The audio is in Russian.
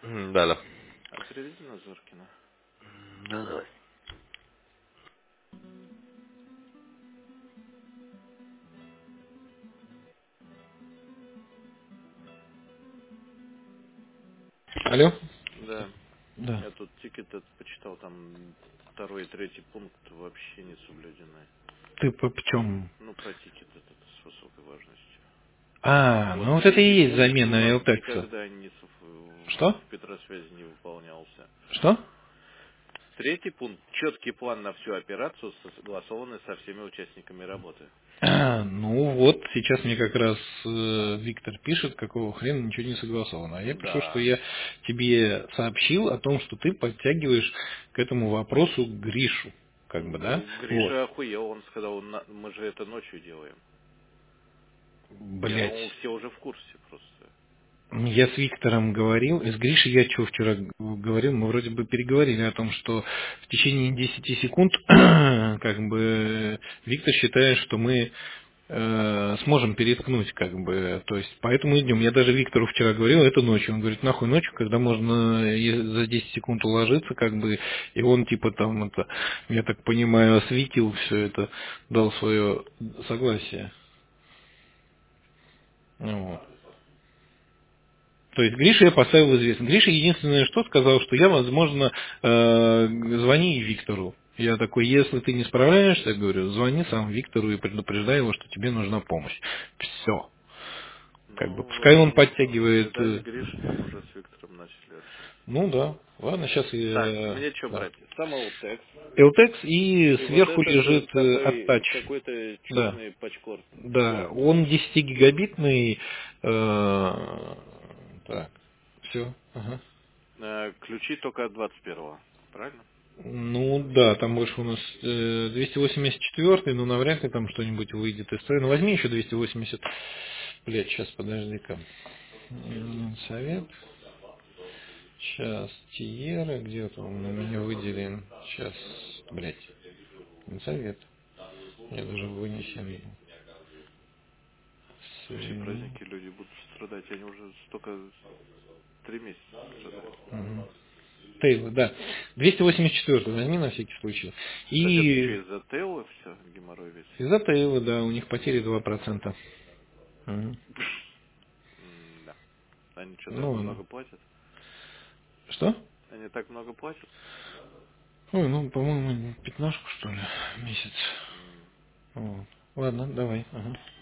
Да, да. А переведи на Зоркина. Да, давай. Алло? Да. Да. Я тут тикет этот почитал, там второй и третий пункт вообще не соблюдены. Ты по чем? Ну, про тикет этот с высокой важностью. А, Вот ну вот это и третий есть пункт у замена нас LTEX. никогда Что? в Петросвязи не выполнялся. Что? Третий пункт. Четкий план на всю операцию, согласованный со всеми участниками работы. А, ну вот, сейчас мне как раз Виктор пишет, какого хрена ничего не согласовано. А я пишу, что Да. я тебе сообщил о том, что ты подтягиваешь к этому вопросу Гришу. Как бы, да? Ну, Вот. Гриша охуел, он сказал, мы же это ночью делаем. Я Блять. думал, все уже в курсе просто. Я с Виктором говорил, и с Гришей я что вчера говорил, мы вроде бы переговорили о том, что в течение 10 секунд как бы Виктор считает, что мы сможем переткнуть, как бы, то есть, поэтому идем. Я даже Виктору вчера говорил, это ночью. Он говорит, нахуй ночью, когда можно за 10 секунд уложиться, как бы, и он типа там это, я так понимаю, осветил все это, дал свое согласие. Вот. То есть Гриша я поставил в известность. Гриша единственное, что сказал, что я, возможно, звони Виктору. Я такой, если ты не справляешься, говорю, звони сам Виктору и предупреждай его, что тебе нужна помощь. Все. Как бы, Ну, пускай он ладно. подтягивает. Видать, Гриша там уже с Виктором начали общаться. Ну да. Ладно, сейчас Так, я. мне что Да. брать? Самый текст. LTEX и И вот сверху этот лежит такой Attach. какой-то Да. черный пачкорт. Да. Он 10 гигабитный. Так. Все. Ага. Ключи только от 21-го. Правильно? Ну да, там больше у нас 284, но навряд ли там что-нибудь выйдет из строя. Ну возьми еще 280. Блять, сейчас подожди-ка. Совет. Сейчас Тиера, где-то он у меня выделен. Сейчас, блять, совет. Я даже вынесен. Следующие Соедини. праздники люди будут страдать. Они уже столько 3 месяца страдают. Мгм. Тейлор, да. 284 возьми на всякий случай. Так это что, И из-за Тейлы все? Геморрой весь? из-за Тейла, да, у них потери 2%. Мгм. Да. Они что, так Ну ладно. много платят? Что? Они так много платят? Ой, ну, по-моему, 15 что ли, месяц. М. Вот. Ладно, давай. Ага.